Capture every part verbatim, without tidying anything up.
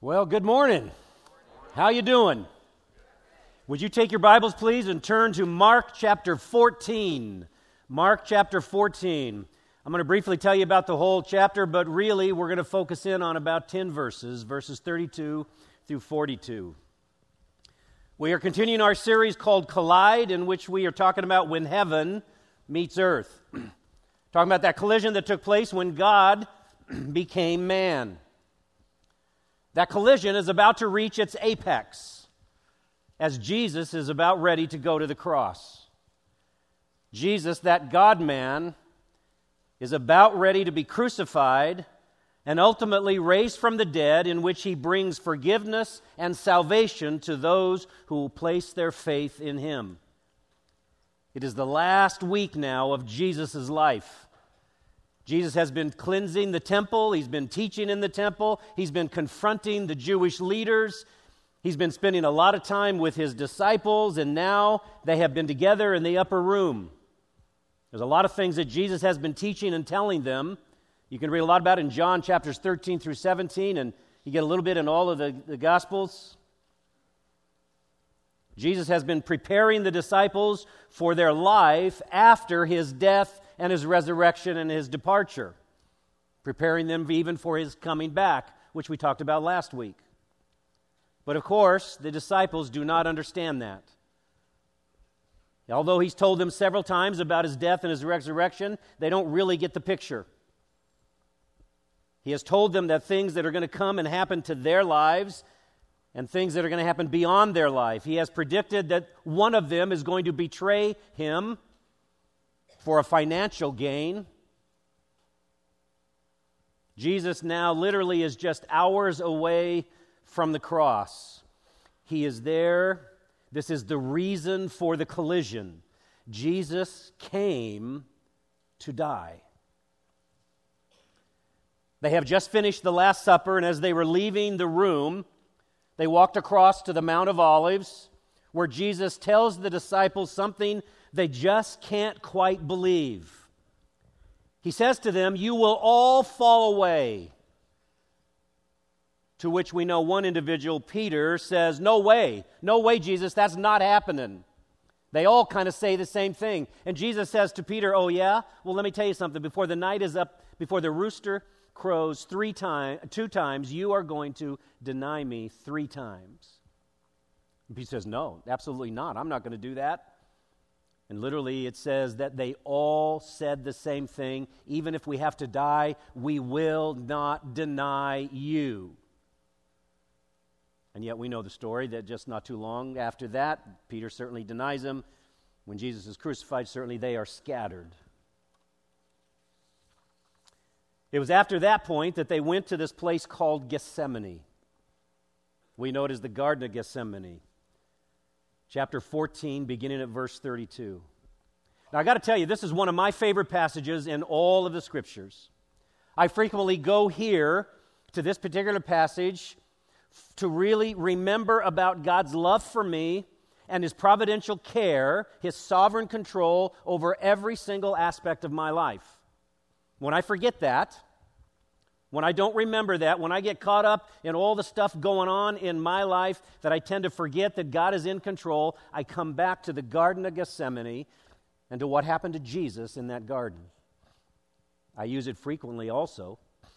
Well, good morning. How you doing? Would you take your Bibles, please, and turn to Mark chapter fourteen. Mark chapter fourteen. I'm going to briefly tell you about the whole chapter, but really we're going to focus in on about ten verses, verses thirty-two through forty-two. We are continuing our series called Collide, in which we are talking about when heaven meets earth. Talking about that collision that took place when God became man. That collision is about to reach its apex as Jesus is about ready to go to the cross. Jesus, that God-man, is about ready to be crucified and ultimately raised from the dead, in which he brings forgiveness and salvation to those who will place their faith in him. It is the last week now of Jesus' life. Jesus has been cleansing the temple. He's been teaching in the temple. He's been confronting the Jewish leaders. He's been spending a lot of time with his disciples, and now they have been together in the upper room. There's a lot of things that Jesus has been teaching and telling them. You can read a lot about it in John chapters thirteen through seventeen, and you get a little bit in all of the, the Gospels. Jesus has been preparing the disciples for their life after his death and his resurrection and his departure, preparing them even for his coming back, which we talked about last week. But of course, the disciples do not understand that. Although he's told them several times about his death and his resurrection, they don't really get the picture. He has told them that things that are going to come and happen to their lives and things that are going to happen beyond their life. He has predicted that one of them is going to betray him for a financial gain. Jesus now literally is just hours away from the cross. He is there. This is the reason for the collision. Jesus came to die. They have just finished the Last Supper, and as they were leaving the room, they walked across to the Mount of Olives, where Jesus tells the disciples something they just can't quite believe. He says to them, "You will all fall away." To which we know one individual, Peter, says, "No way, no way, Jesus, that's not happening." They all kind of say the same thing. And Jesus says to Peter, "Oh yeah? Well, let me tell you something. Before the night is up, before the rooster crows three times, two times, you are going to deny me three times." And Peter says, "No, absolutely not. I'm not going to do that." And literally it says that they all said the same thing. "Even if we have to die, we will not deny you." And yet we know the story that just not too long after that, Peter certainly denies him. When Jesus is crucified, certainly they are scattered. It was after that point that they went to this place called Gethsemane. We know it as the Garden of Gethsemane. Chapter fourteen, beginning at verse thirty-two. Now, I got to tell you, this is one of my favorite passages in all of the Scriptures. I frequently go here to this particular passage to really remember about God's love for me and his providential care, his sovereign control over every single aspect of my life. When I forget that, when I don't remember that, when I get caught up in all the stuff going on in my life that I tend to forget that God is in control, I come back to the Garden of Gethsemane and to what happened to Jesus in that garden. I use it frequently also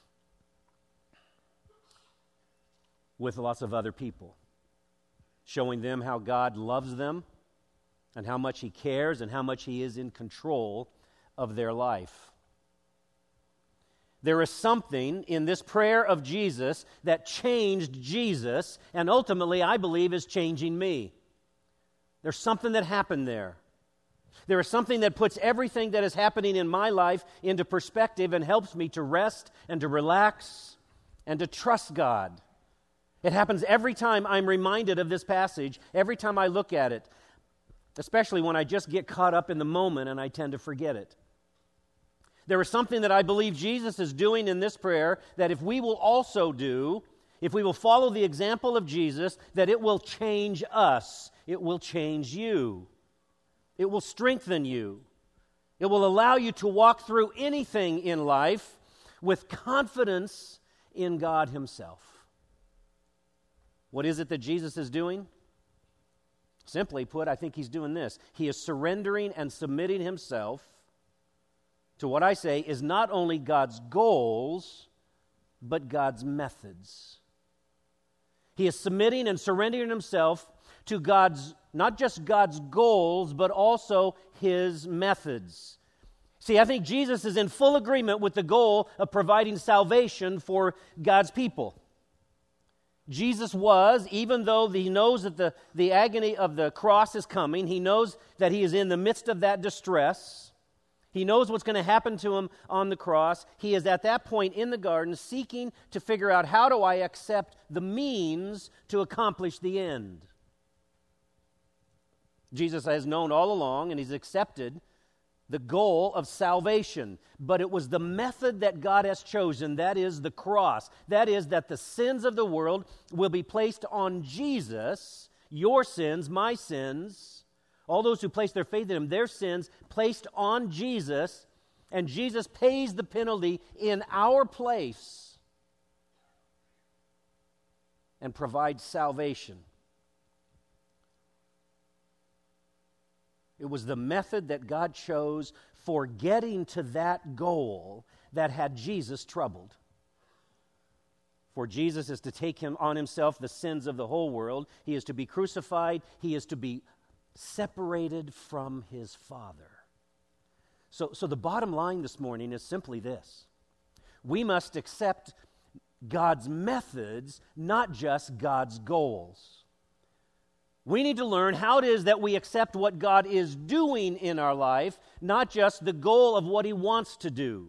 with lots of other people, showing them how God loves them and how much he cares and how much he is in control of their life. There is something in this prayer of Jesus that changed Jesus, and ultimately, I believe, is changing me. There's something that happened there. There is something that puts everything that is happening in my life into perspective and helps me to rest and to relax and to trust God. It happens every time I'm reminded of this passage, every time I look at it, especially when I just get caught up in the moment and I tend to forget it. There is something that I believe Jesus is doing in this prayer that if we will also do, if we will follow the example of Jesus, that it will change us. It will change you. It will strengthen you. It will allow you to walk through anything in life with confidence in God himself. What is it that Jesus is doing? Simply put, I think he's doing this. He is surrendering and submitting himself to what I say is not only God's goals, but God's methods. He is submitting and surrendering himself to God's, not just God's goals, but also his methods. See, I think Jesus is in full agreement with the goal of providing salvation for God's people. Jesus was, even though he knows that the, the agony of the cross is coming, he knows that he is in the midst of that distress. He knows what's going to happen to him on the cross. He is at that point in the garden seeking to figure out, how do I accept the means to accomplish the end? Jesus has known all along, and he's accepted the goal of salvation. But it was the method that God has chosen, that is the cross. That is that the sins of the world will be placed on Jesus, your sins, my sins, all those who place their faith in him, their sins placed on Jesus, and Jesus pays the penalty in our place and provides salvation. It was the method that God chose for getting to that goal that had Jesus troubled. For Jesus is to take him on himself the sins of the whole world. He is to be crucified. He is to be separated from his Father. So, so the bottom line this morning is simply this. We must accept God's methods, not just God's goals. We need to learn how it is that we accept what God is doing in our life, not just the goal of what he wants to do.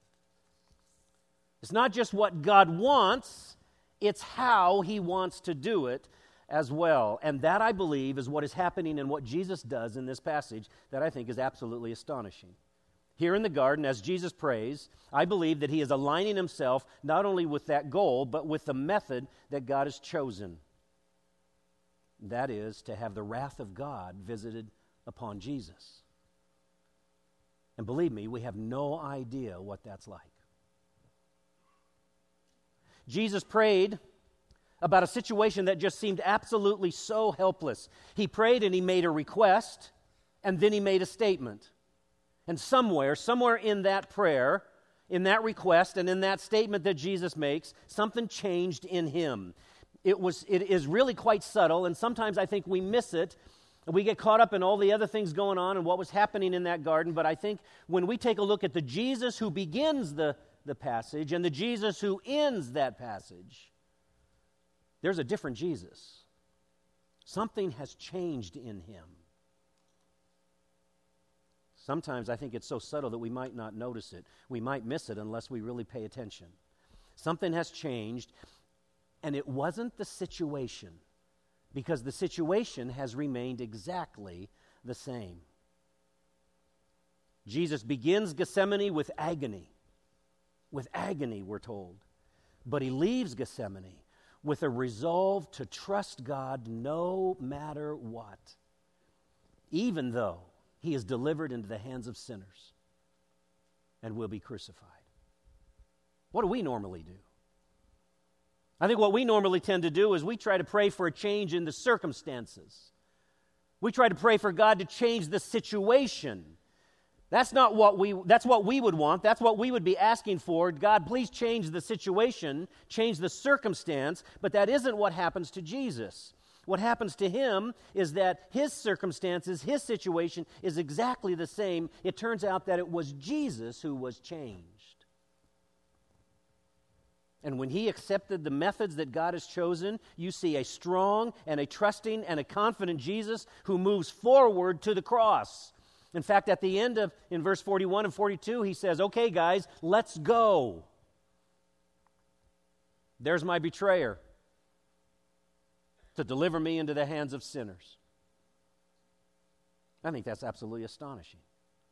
It's not just what God wants, it's how he wants to do it as well. And that, I believe, is what is happening and what Jesus does in this passage that I think is absolutely astonishing. Here in the garden, as Jesus prays, I believe that he is aligning himself not only with that goal, but with the method that God has chosen. That is, to have the wrath of God visited upon Jesus. And believe me, we have no idea what that's like. Jesus prayed about a situation that just seemed absolutely so helpless. He prayed and he made a request, and then he made a statement. And somewhere, somewhere in that prayer, in that request, and in that statement that Jesus makes, something changed in him. It was. It is really quite subtle, and sometimes I think we miss it. We get caught up in all the other things going on and what was happening in that garden, but I think when we take a look at the Jesus who begins the, the passage and the Jesus who ends that passage, there's a different Jesus. Something has changed in him. Sometimes I think it's so subtle that we might not notice it. We might miss it unless we really pay attention. Something has changed. And it wasn't the situation, because the situation has remained exactly the same. Jesus begins Gethsemane with agony. With agony, we're told. But he leaves Gethsemane with a resolve to trust God no matter what, even though he is delivered into the hands of sinners and will be crucified. What do we normally do? I think what we normally tend to do is we try to pray for a change in the circumstances. We try to pray for God to change the situation. That's not what we, that's what we would want. That's what we would be asking for. God, please change the situation, change the circumstance. But that isn't what happens to Jesus. What happens to him is that his circumstances, his situation is exactly the same. It turns out that it was Jesus who was changed. And when he accepted the methods that God has chosen, you see a strong and a trusting and a confident Jesus who moves forward to the cross. In fact, at the end of, in verse forty-one and forty-two, he says, okay, guys, let's go. There's my betrayer to deliver me into the hands of sinners. I think that's absolutely astonishing.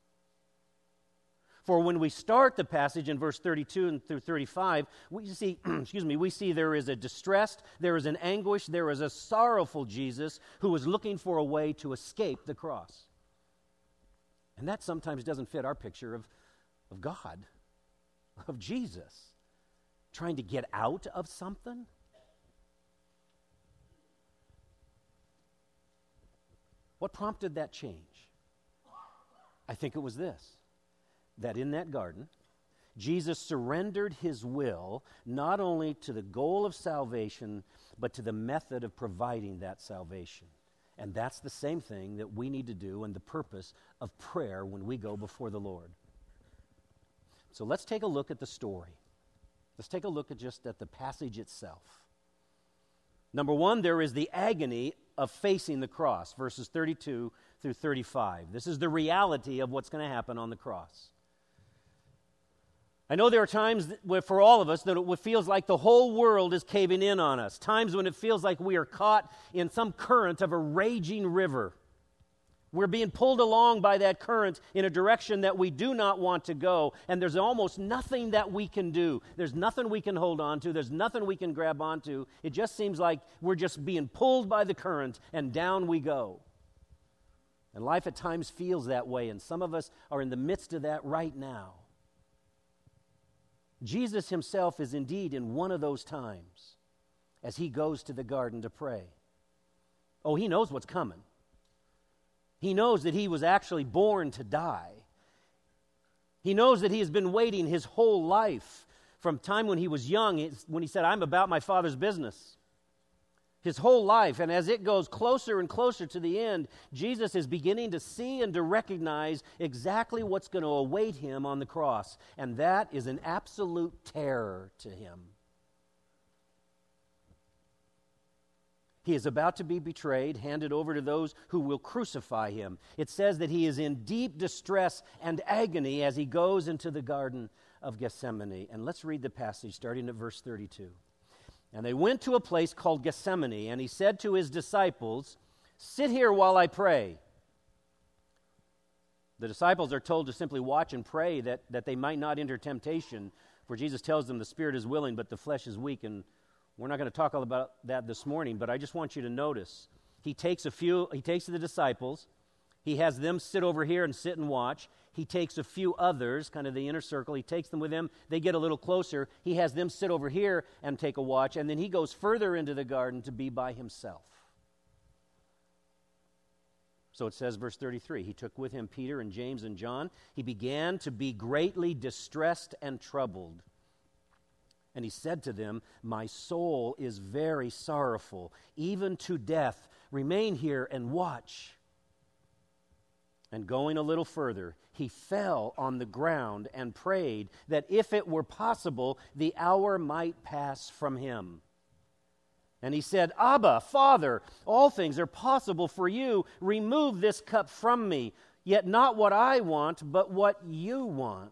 For when we start the passage in verse thirty-two and through thirty-five, we see, excuse me, we see there is a distressed, there is an anguish, there is a sorrowful Jesus who is looking for a way to escape the cross. And that sometimes doesn't fit our picture of, of God, of Jesus, trying to get out of something. What prompted that change? I think it was this, that in that garden, Jesus surrendered his will not only to the goal of salvation, but to the method of providing that salvation. And that's the same thing that we need to do and the purpose of prayer when we go before the Lord. So let's take a look at the story. Let's take a look at just at the passage itself. Number one, there is the agony of facing the cross, verses thirty-two through thirty-five. This is the reality of what's going to happen on the cross. I know there are times that, where, for all of us, that it feels like the whole world is caving in on us. Times when it feels like we are caught in some current of a raging river. We're being pulled along by that current in a direction that we do not want to go, and there's almost nothing that we can do. There's nothing we can hold on to. There's nothing we can grab onto. It just seems like we're just being pulled by the current, and down we go. And life at times feels that way, and some of us are in the midst of that right now. Jesus himself is indeed in one of those times as he goes to the garden to pray. Oh, he knows what's coming. He knows that he was actually born to die. He knows that he has been waiting his whole life from time when he was young, when he said, I'm about my Father's business. His whole life, and as it goes closer and closer to the end, Jesus is beginning to see and to recognize exactly what's going to await him on the cross, and that is an absolute terror to him. He is about to be betrayed, handed over to those who will crucify him. It says that he is in deep distress and agony as he goes into the Garden of Gethsemane. And let's read the passage starting at verse thirty-two. And they went to a place called Gethsemane, and he said to his disciples, sit here while I pray. The disciples are told to simply watch and pray that, that they might not enter temptation, for Jesus tells them the spirit is willing, but the flesh is weak, and we're not going to talk all about that this morning, but I just want you to notice, he takes a few, he takes the disciples, he has them sit over here and sit and watch. He takes a few others, kind of the inner circle. He takes them with him. They get a little closer. He has them sit over here and take a watch. And then he goes further into the garden to be by himself. So it says, verse thirty-three, he took with him Peter and James and John. He began to be greatly distressed and troubled. And he said to them, my soul is very sorrowful, even to death. Remain here and watch. And going a little further, he fell on the ground and prayed that if it were possible, the hour might pass from him. And he said, Abba, Father, all things are possible for you. Remove this cup from me, yet not what I want, but what you want.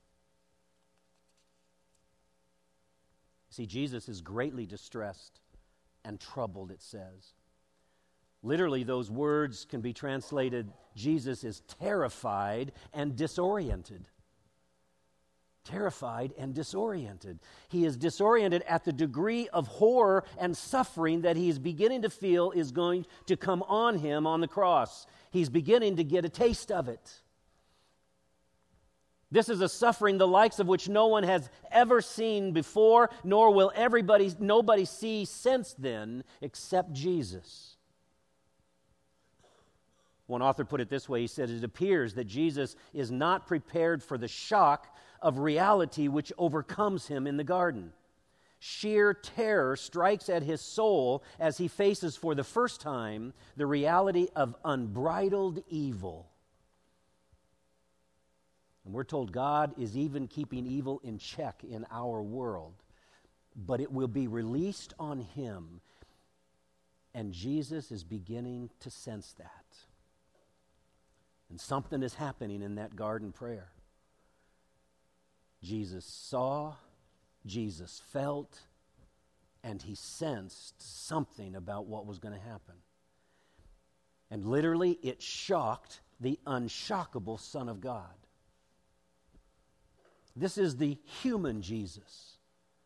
See, Jesus is greatly distressed and troubled, it says. Literally, those words can be translated, Jesus is terrified and disoriented. Terrified and disoriented. He is disoriented at the degree of horror and suffering that he is beginning to feel is going to come on him on the cross. He's beginning to get a taste of it. This is a suffering the likes of which no one has ever seen before, nor will everybody, nobody see since then except Jesus. One author put it this way, he said, it appears that Jesus is not prepared for the shock of reality which overcomes him in the garden. Sheer terror strikes at his soul as he faces for the first time the reality of unbridled evil. And we're told God is even keeping evil in check in our world, but it will be released on him, and Jesus is beginning to sense that. And something is happening in that garden prayer. Jesus saw, Jesus felt, and he sensed something about what was going to happen. And literally, it shocked the unshockable Son of God. This is the human Jesus.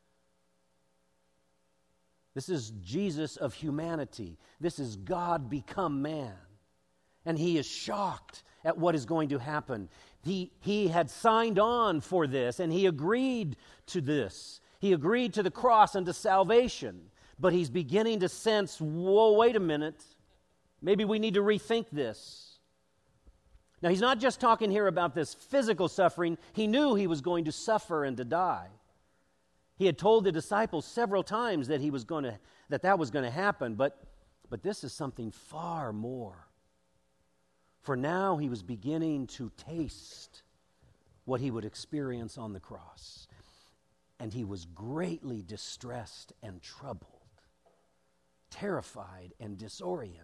This is Jesus of humanity. This is God become man. And he is shocked at what is going to happen. He, he had signed on for this, and he agreed to this. He agreed to the cross and to salvation. But he's beginning to sense, whoa, wait a minute. Maybe we need to rethink this. Now, he's not just talking here about this physical suffering. He knew he was going to suffer and to die. He had told the disciples several times that he was going to, that that was going to happen, but, but this is something far more. For now he was beginning to taste what he would experience on the cross. And he was greatly distressed and troubled, terrified and disoriented.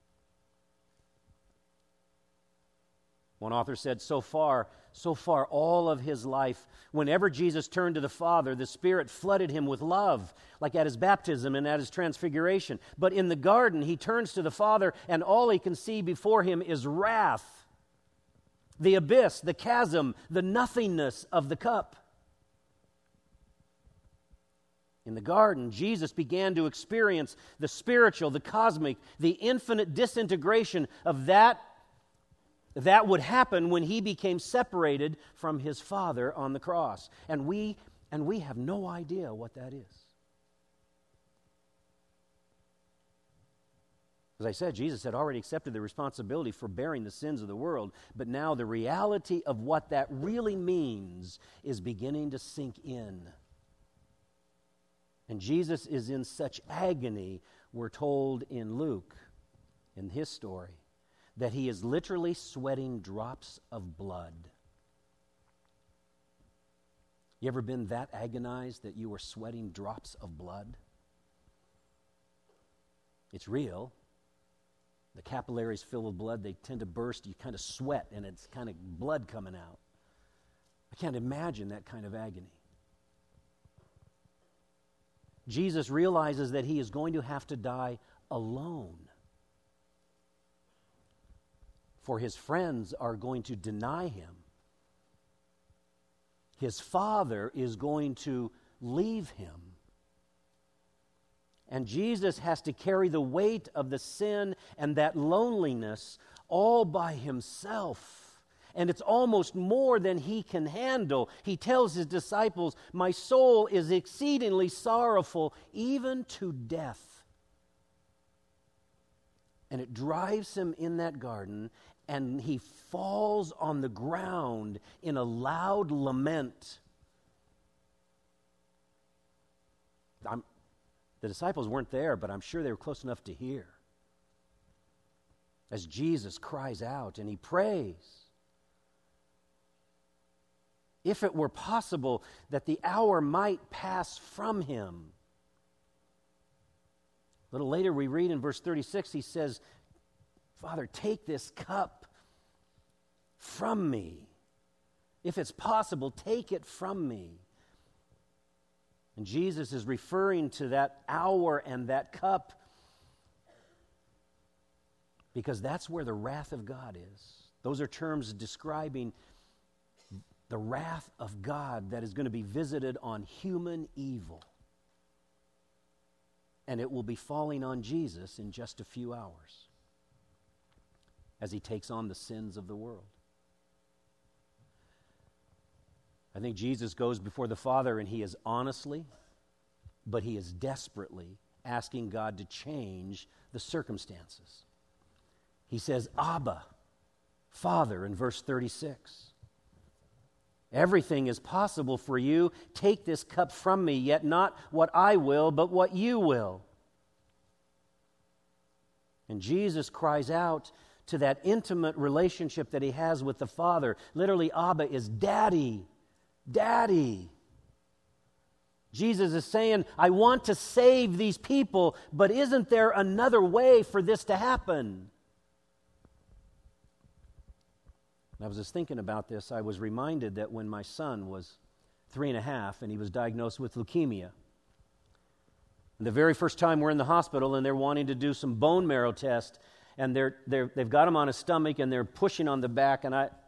One author said, so far, so far all of his life, whenever Jesus turned to the Father, the Spirit flooded him with love, like at his baptism and at his transfiguration. But in the garden, he turns to the Father, and all he can see before him is wrath, the abyss, the chasm, the nothingness of the cup. In the garden, Jesus began to experience the spiritual, the cosmic, the infinite disintegration of that that would happen when he became separated from his Father on the cross. And we and we have no idea what that is. As I said, Jesus had already accepted the responsibility for bearing the sins of the world, but now the reality of what that really means is beginning to sink in. And Jesus is in such agony, we're told in Luke, in his story, that he is literally sweating drops of blood. You ever been that agonized that you were sweating drops of blood? It's real. The capillaries filled with blood, they tend to burst. You kind of sweat, and it's kind of blood coming out. I can't imagine that kind of agony. Jesus realizes that he is going to have to die alone. For his friends are going to deny him. His Father is going to leave him. And Jesus has to carry the weight of the sin and that loneliness all by himself. And it's almost more than he can handle. He tells his disciples, "My soul is exceedingly sorrowful, even to death." And it drives him in that garden, and he falls on the ground in a loud lament. I'm, the disciples weren't there, but I'm sure they were close enough to hear. As Jesus cries out and he prays. If it were possible that the hour might pass from him. A little later we read in verse thirty-six, he says, "Father, take this cup from me. If it's possible, take it from me." And Jesus is referring to that hour and that cup because that's where the wrath of God is. Those are terms describing the wrath of God that is going to be visited on human evil. And it will be falling on Jesus in just a few hours as he takes on the sins of the world. I think Jesus goes before the Father and he is honestly, but he is desperately asking God to change the circumstances. He says, "Abba, Father," in verse thirty-six. "Everything is possible for you. Take this cup from me, yet not what I will, but what you will." And Jesus cries out to that intimate relationship that he has with the Father. Literally, Abba is Daddy. Daddy. Jesus is saying, I want to save these people, but isn't there another way for this to happen? And I was just thinking about this. I was reminded that when my son was three and a half and he was diagnosed with leukemia, and the very first time we're in the hospital and they're wanting to do some bone marrow test, and they're, they're, they've got him on his stomach and they're pushing on the back, and I,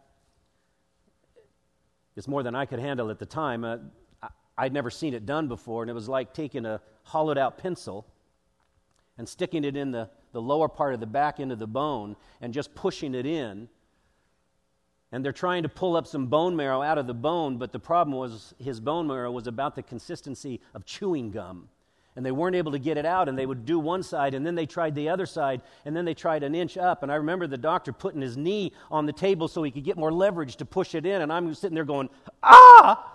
it's more than I could handle at the time. Uh, I, I'd never seen it done before, and it was like taking a hollowed out pencil and sticking it in the, the lower part of the back into the bone and just pushing it in. And they're trying to pull up some bone marrow out of the bone, but the problem was his bone marrow was about the consistency of chewing gum. And they weren't able to get it out, and they would do one side, and then they tried the other side, and then they tried an inch up. And I remember the doctor putting his knee on the table so he could get more leverage to push it in, and I'm sitting there going, ah!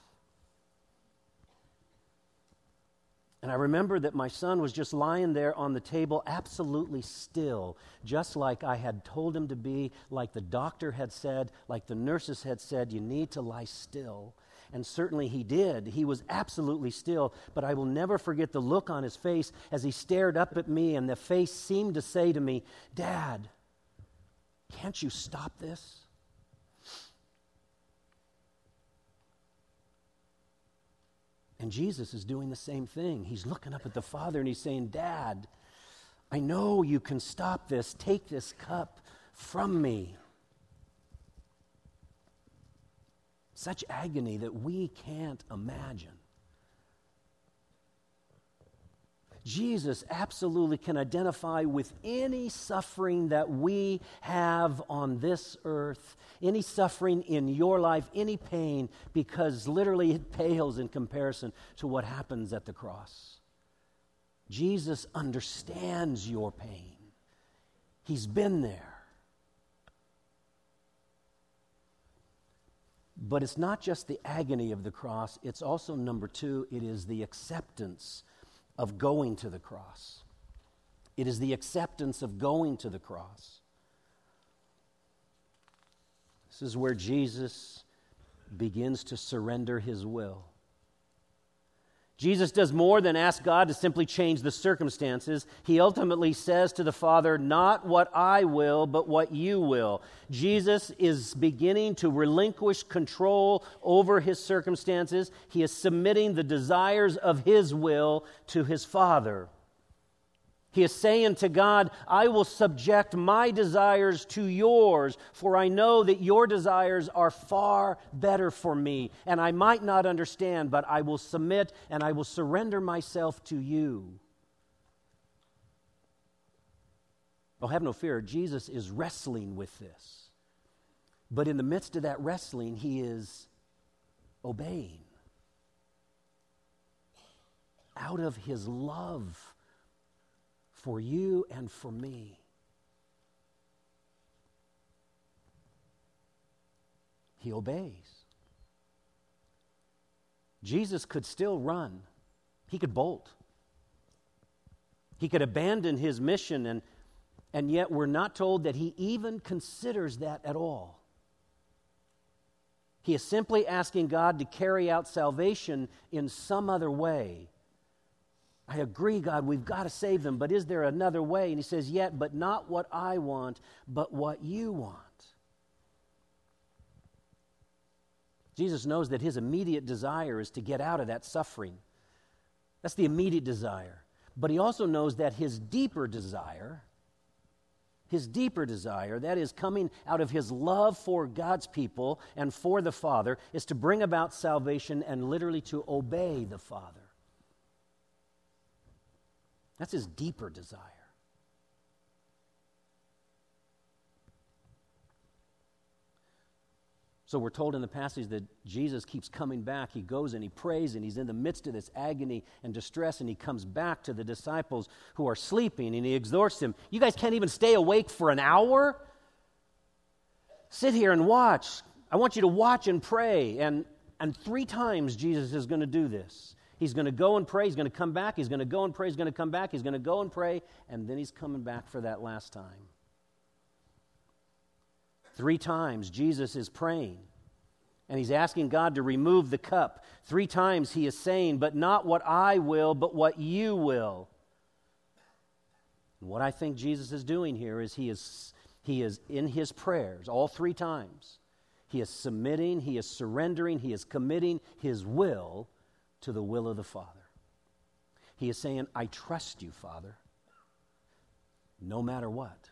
And I remember that my son was just lying there on the table, absolutely still, just like I had told him to be, like the doctor had said, like the nurses had said, you need to lie still. And certainly he did. He was absolutely still. But I will never forget the look on his face as he stared up at me, and the face seemed to say to me, Dad, can't you stop this? And Jesus is doing the same thing. He's looking up at the Father and he's saying, Dad, I know you can stop this. Take this cup from me. Such agony that we can't imagine. Jesus absolutely can identify with any suffering that we have on this earth, any suffering in your life, any pain, because literally it pales in comparison to what happens at the cross. Jesus understands your pain. He's been there. But it's not just the agony of the cross, it's also, number two, it is the acceptance of going to the cross. It is the acceptance of going to the cross. This is where Jesus begins to surrender his will. Jesus does more than ask God to simply change the circumstances. He ultimately says to the Father, not what I will, but what you will. Jesus is beginning to relinquish control over his circumstances. He is submitting the desires of his will to his Father. He is saying to God, I will subject my desires to yours, for I know that your desires are far better for me. And I might not understand, but I will submit and I will surrender myself to you. Oh, have no fear, Jesus is wrestling with this. But in the midst of that wrestling, he is obeying. Out of his love for you and for me. He obeys. Jesus could still run. He could bolt. He could abandon his mission, and, and yet we're not told that he even considers that at all. He is simply asking God to carry out salvation in some other way. I agree, God, we've got to save them, but is there another way? And he says, yet, but not what I want, but what you want. Jesus knows that his immediate desire is to get out of that suffering. That's the immediate desire. But he also knows that his deeper desire, his deeper desire, that is coming out of his love for God's people and for the Father, is to bring about salvation and literally to obey the Father. That's his deeper desire. So we're told in the passage that Jesus keeps coming back. He goes and he prays, and he's in the midst of this agony and distress, and he comes back to the disciples who are sleeping, and he exhorts them. You guys can't even stay awake for an hour? Sit here and watch. I want you to watch and pray. And, and three times Jesus is going to do this. He's going to go and pray. He's going to come back. He's going to go and pray. He's going to come back. He's going to go and pray. And then he's coming back for that last time. Three times Jesus is praying. And he's asking God to remove the cup. Three times he is saying, but not what I will, but what you will. And what I think Jesus is doing here is he is, he is in his prayers all three times. He is submitting, he is surrendering, he is committing his will to the will of the Father. He is saying, I trust you, Father, no matter what.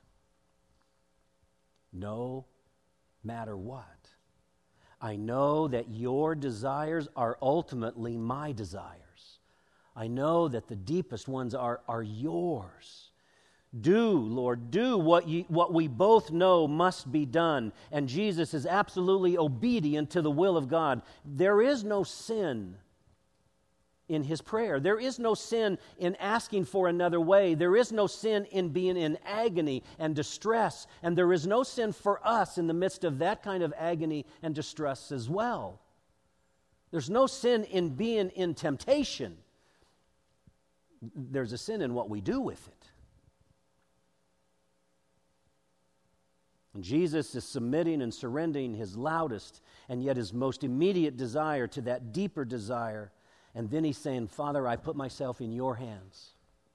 No matter what. I know that your desires are ultimately my desires. I know that the deepest ones are, are yours. Do, Lord, do what, you, what we both know must be done. And Jesus is absolutely obedient to the will of God. There is no sin in his prayer. There is no sin in asking for another way. There is no sin in being in agony and distress. And there is no sin for us in the midst of that kind of agony and distress as well. There's no sin in being in temptation. There's a sin in what we do with it. And Jesus is submitting and surrendering his loudest and yet his most immediate desire to that deeper desire. And then he's saying, Father, I put myself in your hands.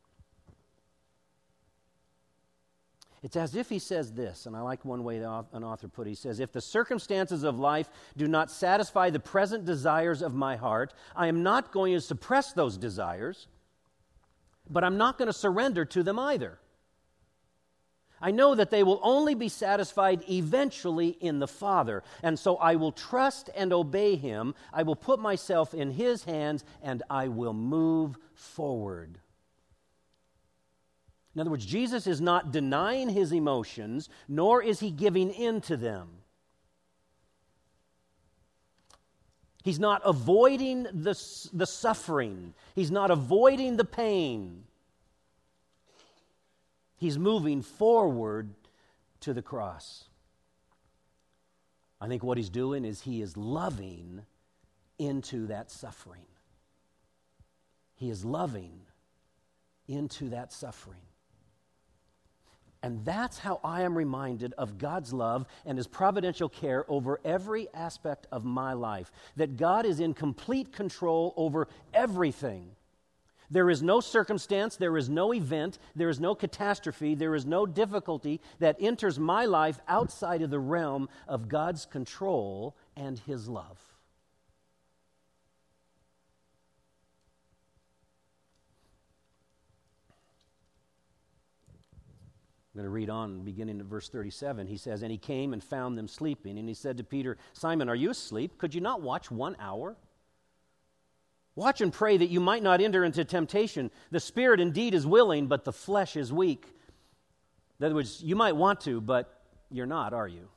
It's as if he says this, and I like one way an author put it. He says, if the circumstances of life do not satisfy the present desires of my heart, I am not going to suppress those desires, but I'm not going to surrender to them either. I know that they will only be satisfied eventually in the Father, and so I will trust and obey him. I will put myself in his hands, and I will move forward. In other words, Jesus is not denying his emotions, nor is he giving in to them. He's not avoiding the, the suffering. He's not avoiding the pain. He's moving forward to the cross. I think what he's doing is he is loving into that suffering. He is loving into that suffering. And that's how I am reminded of God's love and his providential care over every aspect of my life. That God is in complete control over everything. There is no circumstance, there is no event, there is no catastrophe, there is no difficulty that enters my life outside of the realm of God's control and his love. I'm going to read on, beginning at verse thirty-seven. He says, and he came and found them sleeping, and he said to Peter, Simon, are you asleep? Could you not watch one hour? Watch and pray that you might not enter into temptation. The spirit indeed is willing, but the flesh is weak. In other words, you might want to, but you're not, are you?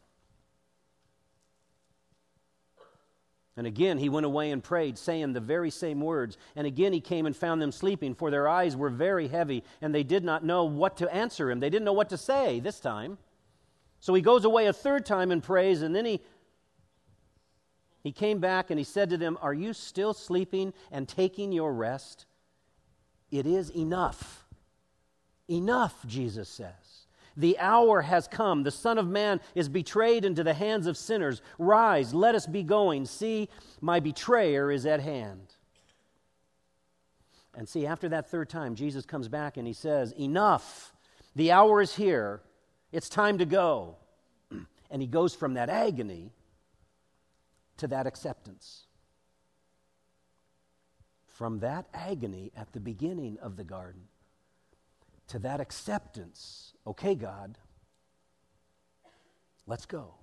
And again he went away and prayed, saying the very same words. And again he came and found them sleeping, for their eyes were very heavy, and they did not know what to answer him. They didn't know what to say this time. So he goes away a third time and prays, and then he He came back and he said to them, are you still sleeping and taking your rest? It is enough. Enough, Jesus says. The hour has come. The Son of Man is betrayed into the hands of sinners. Rise, let us be going. See, my betrayer is at hand. And see, after that third time, Jesus comes back and he says, enough. The hour is here. It's time to go. And he goes from that agony to that acceptance. From that agony at the beginning of the garden to that acceptance. Okay, God, let's go.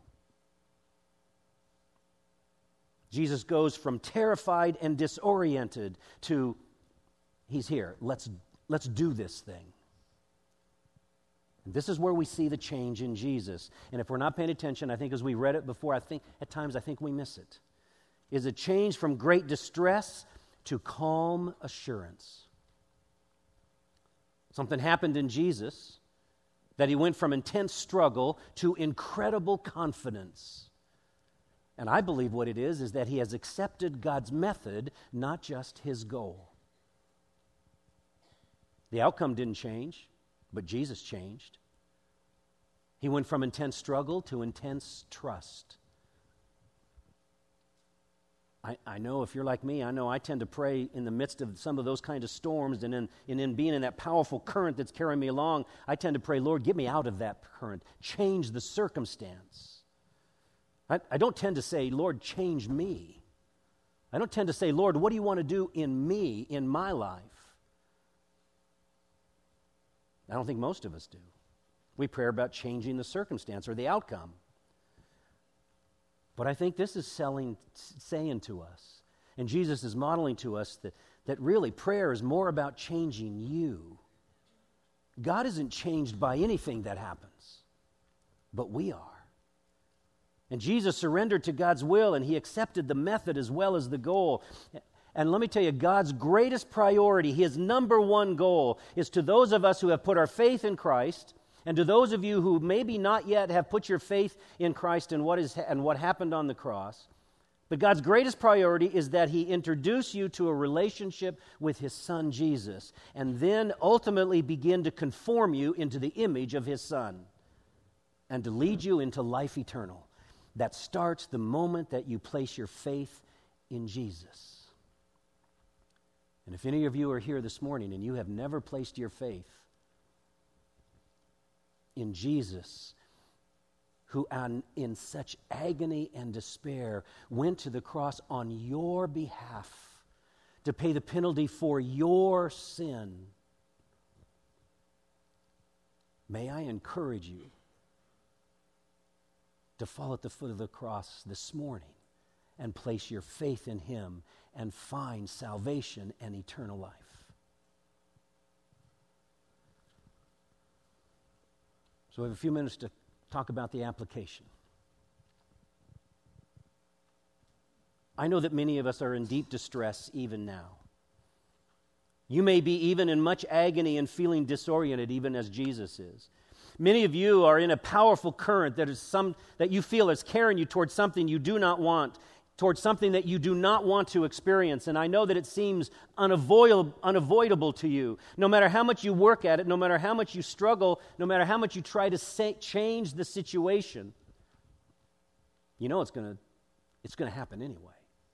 Jesus goes from terrified and disoriented to, he's here. Let's, let's do this thing. And this is where we see the change in Jesus. And if we're not paying attention, I think as we read it before, I think at times I think we miss it. Is a change from great distress to calm assurance. Something happened in Jesus that he went from intense struggle to incredible confidence. And I believe what it is is that he has accepted God's method, not just his goal. The outcome didn't change, but Jesus changed. He went from intense struggle to intense trust. I, I know if you're like me, I know I tend to pray in the midst of some of those kind of storms, and in, and in being in that powerful current that's carrying me along, I tend to pray, Lord, get me out of that current. Change the circumstance. I, I don't tend to say, Lord, change me. I don't tend to say, Lord, what do you want to do in me, in my life? I don't think most of us do. We pray about changing the circumstance or the outcome. But I think this is selling, saying to us, and Jesus is modeling to us that, that really prayer is more about changing you. God isn't changed by anything that happens, but we are. And Jesus surrendered to God's will, and he accepted the method as well as the goal. And let me tell you, God's greatest priority, His number one goal, is to those of us who have put our faith in Christ, and to those of you who maybe not yet have put your faith in Christ and what is and what happened on the cross. But God's greatest priority is that He introduce you to a relationship with His Son Jesus, and then ultimately begin to conform you into the image of His Son, and to lead you into life eternal. That starts the moment that you place your faith in Jesus. And if any of you are here this morning and you have never placed your faith in Jesus, who on, in such agony and despair went to the cross on your behalf to pay the penalty for your sin, may I encourage you to fall at the foot of the cross this morning and place your faith in Him and find salvation and eternal life. So we have a few minutes to talk about the application. I know that many of us are in deep distress even now. You may be even in much agony and feeling disoriented, even as Jesus is. Many of you are in a powerful current that is some that you feel is carrying you towards something you do not want, towards something that you do not want to experience. And I know that it seems unavoidable, unavoidable to you. No matter how much you work at it, no matter how much you struggle, no matter how much you try to say, change the situation, you know it's going to it's going to happen anyway.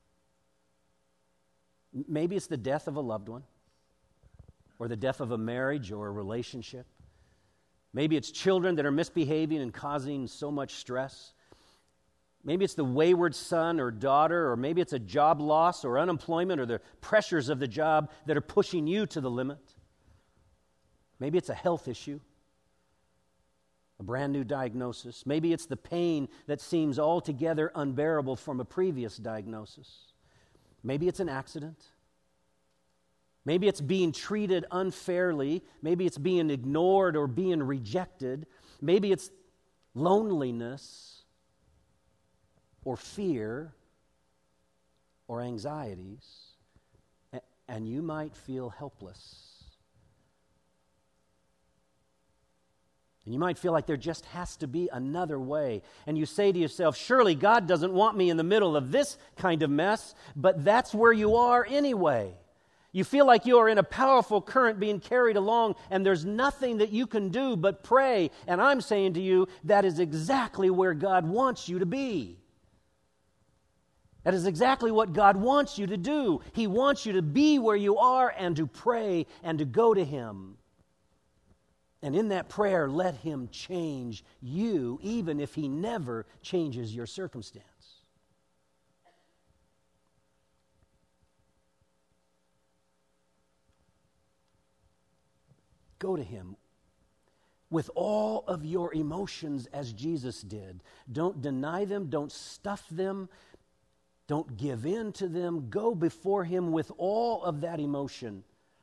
Maybe it's the death of a loved one, or the death of a marriage or a relationship. Maybe it's children that are misbehaving and causing so much stress. Maybe it's the wayward son or daughter, or maybe it's a job loss or unemployment or the pressures of the job that are pushing you to the limit. Maybe it's a health issue, a brand new diagnosis. Maybe it's the pain that seems altogether unbearable from a previous diagnosis. Maybe it's an accident. Maybe it's being treated unfairly. Maybe it's being ignored or being rejected. Maybe it's loneliness or fear or anxieties. And you might feel helpless. And you might feel like there just has to be another way. And you say to yourself, surely God doesn't want me in the middle of this kind of mess, but that's where you are anyway. You feel like you are in a powerful current being carried along, and there's nothing that you can do but pray. And I'm saying to you, that is exactly where God wants you to be. That is exactly what God wants you to do. He wants you to be where you are and to pray and to go to Him. And in that prayer, let Him change you, even if He never changes your circumstance. Go to Him with all of your emotions as Jesus did. Don't deny them. Don't stuff them. Don't give in to them. Go before Him with all of that emotion.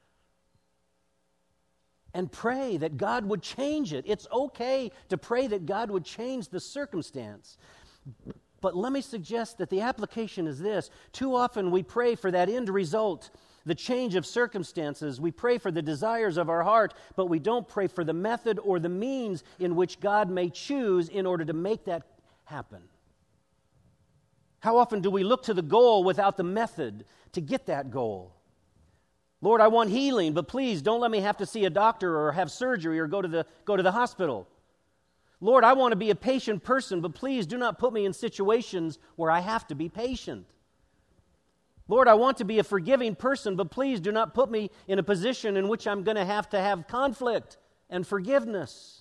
And pray that God would change it. It's okay to pray that God would change the circumstance. But let me suggest that the application is this. Too often we pray for that end result, the change of circumstances. We pray for the desires of our heart, but we don't pray for the method or the means in which God may choose in order to make that happen. How often do we look to the goal without the method to get that goal? Lord, I want healing, but please don't let me have to see a doctor or have surgery or go to the, go to the hospital. Lord, I want to be a patient person, but please do not put me in situations where I have to be patient. Lord, I want to be a forgiving person, but please do not put me in a position in which I'm going to have to have conflict and forgiveness.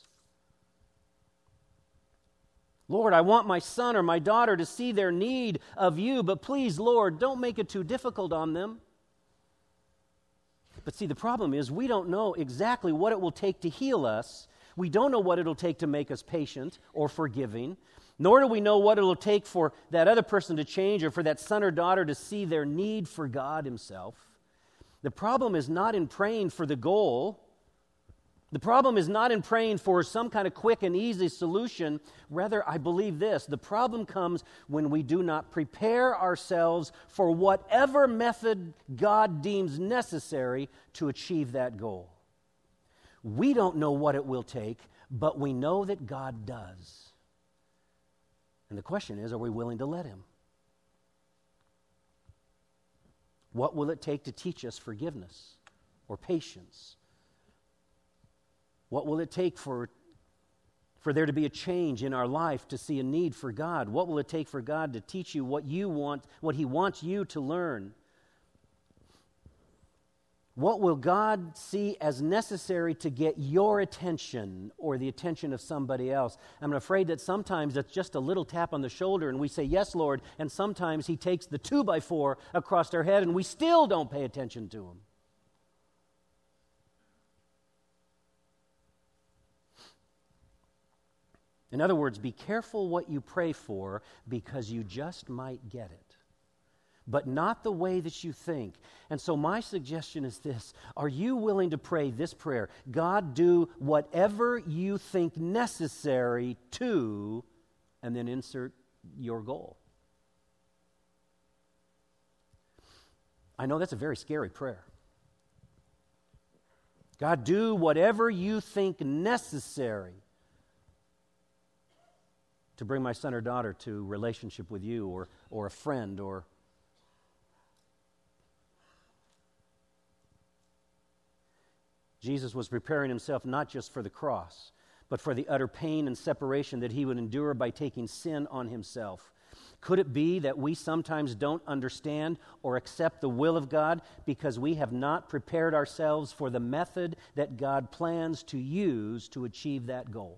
Lord, I want my son or my daughter to see their need of you, but please, Lord, don't make it too difficult on them. But see, the problem is we don't know exactly what it will take to heal us. We don't know what it'll take to make us patient or forgiving, nor do we know what it'll take for that other person to change or for that son or daughter to see their need for God Himself. The problem is not in praying for the goal The problem is not in praying for some kind of quick and easy solution. Rather, I believe this. The problem comes when we do not prepare ourselves for whatever method God deems necessary to achieve that goal. We don't know what it will take, but we know that God does. And the question is, are we willing to let Him? What will it take to teach us forgiveness or patience? What will it take for, for there to be a change in our life to see a need for God? What will it take for God to teach you what you want, what He wants you to learn? What will God see as necessary to get your attention or the attention of somebody else? I'm afraid that sometimes it's just a little tap on the shoulder and we say, yes, Lord, and sometimes He takes the two by four across our head and we still don't pay attention to Him. In other words, be careful what you pray for because you just might get it, but not the way that you think. And so my suggestion is this. Are you willing to pray this prayer? God, do whatever you think necessary to, and then insert your goal. I know that's a very scary prayer. God, do whatever you think necessary to bring my son or daughter to relationship with you, or, or a friend, or Jesus was preparing Himself not just for the cross, but for the utter pain and separation that He would endure by taking sin on Himself. Could it be that we sometimes don't understand or accept the will of God because we have not prepared ourselves for the method that God plans to use to achieve that goal?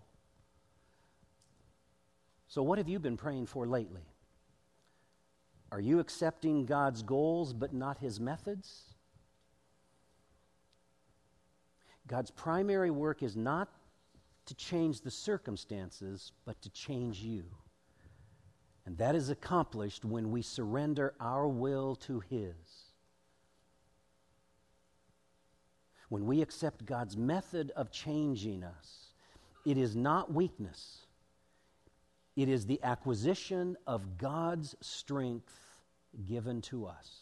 So what have you been praying for lately? Are you accepting God's goals but not His methods? God's primary work is not to change the circumstances, but to change you. And that is accomplished when we surrender our will to His. When we accept God's method of changing us, it is not weakness. It is the acquisition of God's strength given to us.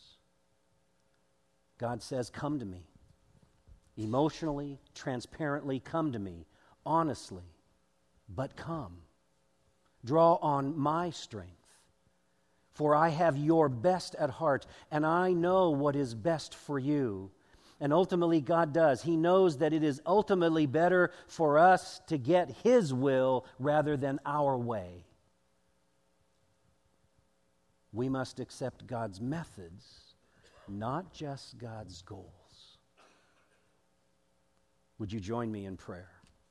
God says, come to me. Emotionally, transparently, come to me. Honestly, but come. Draw on my strength. For I have your best at heart, and I know what is best for you. And ultimately, God does. He knows that it is ultimately better for us to get His will rather than our way. We must accept God's methods, not just God's goals. Would you join me in prayer?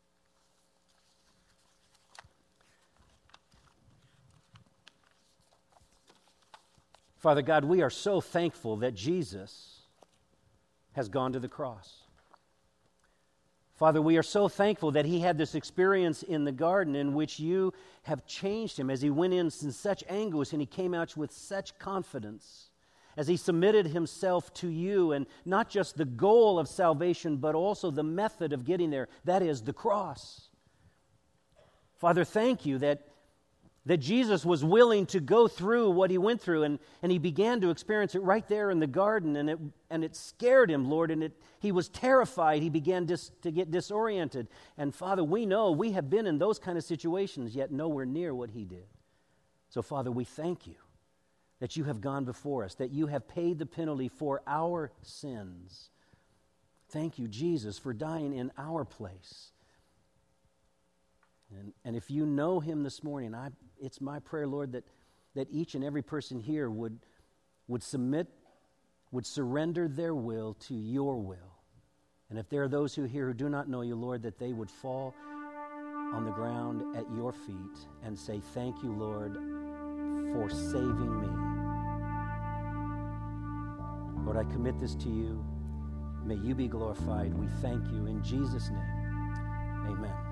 Father God, we are so thankful that Jesus has gone to the cross. Father, we are so thankful that He had this experience in the garden in which you have changed Him as He went in in such anguish and He came out with such confidence as He submitted Himself to you, and not just the goal of salvation, but also the method of getting there, that is the cross. Father, thank you that That Jesus was willing to go through what He went through, and, and He began to experience it right there in the garden, and it and it scared Him, Lord, and it He was terrified. He began dis, to get disoriented. And Father, we know we have been in those kind of situations, yet nowhere near what He did. So Father, we thank you that you have gone before us, that you have paid the penalty for our sins. Thank you, Jesus, for dying in our place. And, and if you know Him this morning, I, it's my prayer, Lord, that, that each and every person here would, would submit, would surrender their will to your will. And if there are those who here who do not know you, Lord, that they would fall on the ground at your feet and say, thank you, Lord, for saving me. Lord, I commit this to you. May you be glorified. We thank you in Jesus' name. Amen.